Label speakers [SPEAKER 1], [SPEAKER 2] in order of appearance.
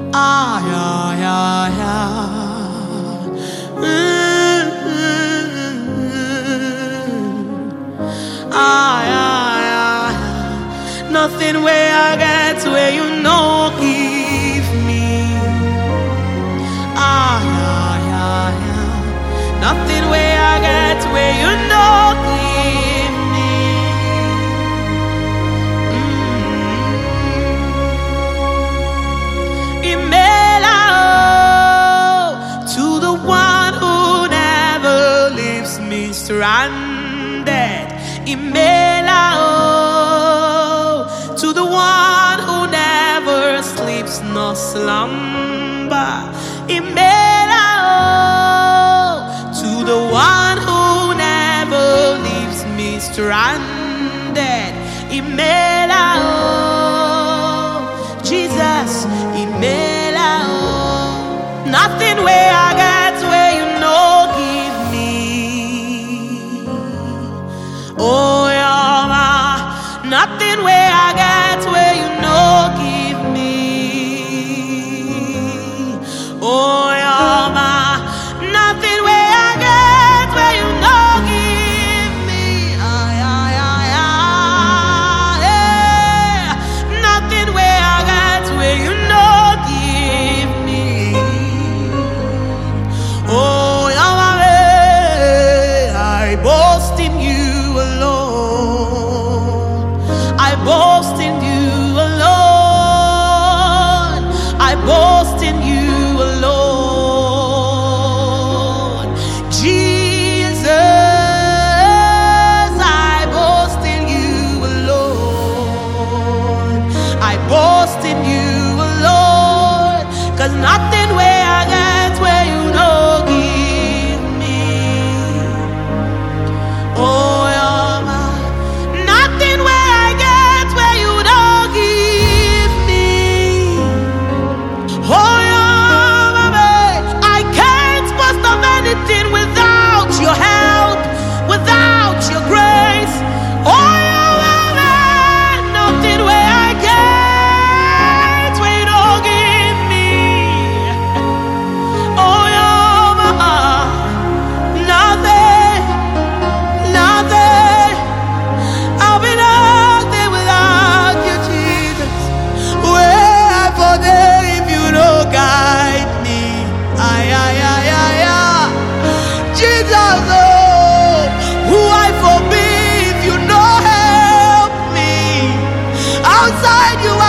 [SPEAKER 1] Ah, yeah, yeah, yeah. Ah, yeah, yeah, yeah. Nothing where I get where you know give me. Ah, yeah, yeah, yeah. Nothing where I get where you know give me. Imela to the one who never leaves me stranded. Imela to the one who never sleeps nor slumber. Imela to the one who never leaves me stranded. Imela Jesus, Imela nothing where I get where you know give me. Oh, Yama, nothing where I get where you know give me. Oh, Yama, nothing where I get where you know give me. Ay, ay, ay, ay, yeah. Nothing where I get where you know give me. Oh, Yama, I boast in you alone. I boast in you alone. I boast in you alone. Jesus, I boast in you alone. I boast in you alone. 'Cause nothing where I get where you know give me. Oh, Yama, nothing where I get where you don't give me. Oh, Yama, I can't boast of anything without your help, without your grace. Oh, Yama, nothing where I get where you don't give me. Oh, Yama, nothing, nothing. I'll be nothing without you, Jesus. Where for there if you don't guide me? Ay, ay, ay, ay, ay. Jesus, oh, who I forbid if you don't help me. Outside you